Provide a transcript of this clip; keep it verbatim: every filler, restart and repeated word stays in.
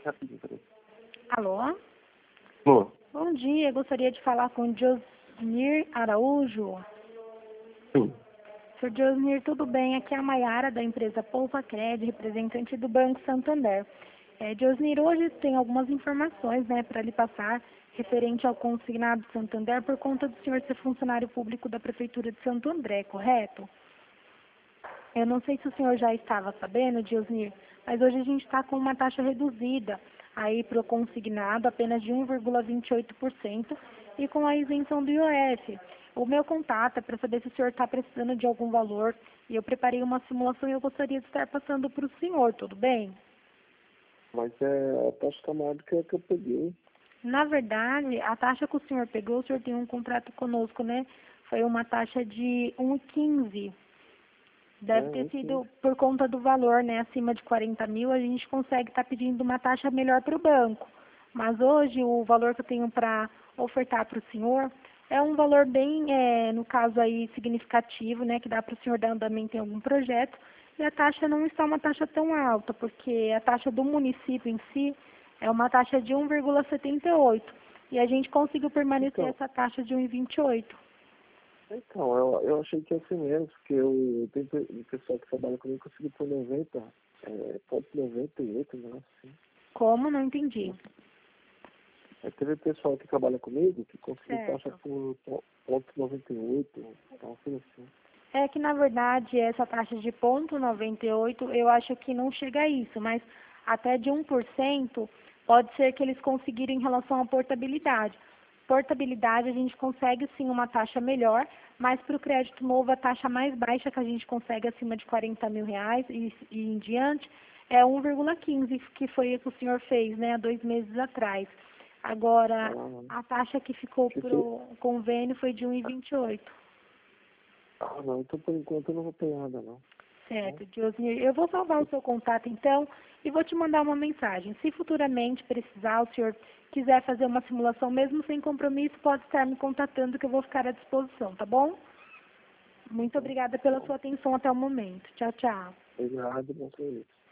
Rapidinho, peraí. Alô? Alô? Bom dia, gostaria de falar com o Josnir Araújo. Sim. senhor Josnir, tudo bem? Aqui é a Maiara, da empresa Poupa Cred, representante do Banco Santander. É, Josnir, hoje tem algumas informações, né, para lhe passar referente ao consignado Santander por conta do senhor ser funcionário público da Prefeitura de Santo André, correto? Eu não sei se o senhor já estava sabendo, Josnir, mas hoje a gente está com uma taxa reduzida aí para o consignado, apenas de um vírgula vinte e oito por cento, e com a isenção do I O F. O meu contato é para saber se o senhor está precisando de algum valor, e eu preparei uma simulação e eu gostaria de estar passando para o senhor, tudo bem? Mas é, a taxa está maior do que a que eu peguei. Na verdade, a taxa que o senhor pegou, o senhor tem um contrato conosco, né? Foi uma taxa de um vírgula quinze. Deve É, ter enfim. sido por conta do valor, né? Acima de quarenta mil, a gente consegue estar pedindo uma taxa melhor para o banco. Mas hoje, o valor que eu tenho para ofertar para o senhor é um valor bem, é, no caso aí, significativo, né? Que dá para o senhor dar andamento em algum projeto. E a taxa não está uma taxa tão alta, porque a taxa do município em si é uma taxa de um vírgula setenta e oito. E a gente conseguiu permanecer Então, essa taxa de um vírgula vinte e oito. então eu, eu achei que ia ser menos, porque eu tenho pe- o pessoal que trabalha comigo conseguiu por noventa, é, pode noventa e oito, né? Assim. Como? Não entendi. Aí teve pessoal que trabalha comigo que conseguiu taxa Certo. por po- ponto noventa e oito, então assim assim. É que, na verdade, essa taxa de ponto noventa e oito, eu acho que não chega a isso, mas até de um por cento pode ser que eles conseguirem em relação à portabilidade. Portabilidade, a gente consegue sim uma taxa melhor, mas para o crédito novo, a taxa mais baixa que a gente consegue acima de quarenta mil reais e, e em diante é um vírgula quinze, que foi o que o senhor fez, né, há dois meses atrás. Agora, Ah, a taxa que ficou que para que- o convênio foi de um vírgula vinte e oito. ah, não, então por enquanto eu não vou ter nada, não. Tá? Certo, Diosmir. Eu vou salvar o seu contato, então, e vou te mandar uma mensagem. Se futuramente precisar, o senhor quiser fazer uma simulação, mesmo sem compromisso, pode estar me contatando, que eu vou ficar à disposição, tá bom? Muito Então, obrigada pela bom, sua atenção até o momento. Tchau, tchau. obrigado, bom serviço.